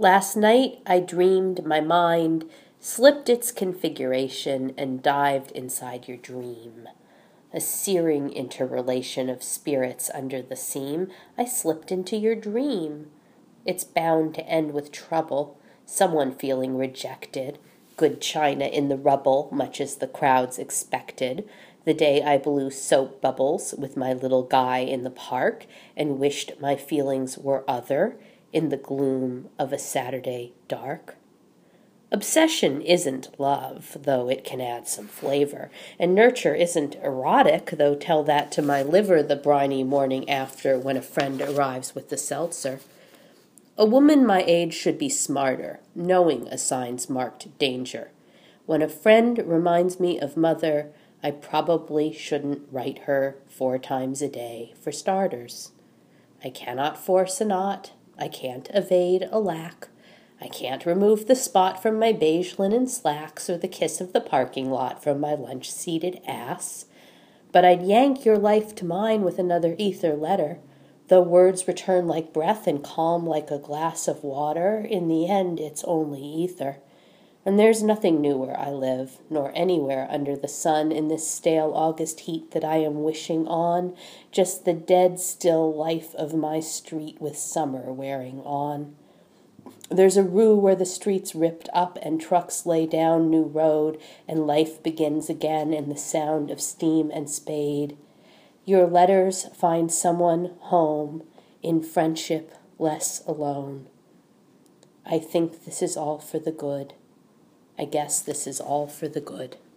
Last night I dreamed my mind slipped its configuration and dived inside your dream. A searing interrelation of spirits under the seam, I slipped into your dream. It's bound to end with trouble, someone feeling rejected, good china in the rubble, much as the crowds expected. The day I blew soap bubbles with my little guy in the park and wished my feelings were other in the gloom of a Saturday dark. Obsession isn't love, though it can add some flavor, and nurture isn't erotic, though tell that to my liver the briny morning after when a friend arrives with the seltzer. A woman my age should be smarter, knowing a sign's marked danger. When a friend reminds me of mother, I probably shouldn't write her 4 times a day, for starters. I cannot force a knot, I can't evade a lack. I can't remove the spot from my beige linen slacks or the kiss of the parking lot from my lunch-seated ass. But I'd yank your life to mine with another ether letter. Though words return like breath and calm like a glass of water, in the end it's only ether. And there's nothing new where I live, nor anywhere under the sun in this stale August heat that I am wishing on, just the dead still life of my street with summer wearing on. There's a rue where the street's ripped up and trucks lay down new road and life begins again in the sound of steam and spade. Your letters find someone home in friendship less alone. I think this is all for the good. I guess this is all for the good.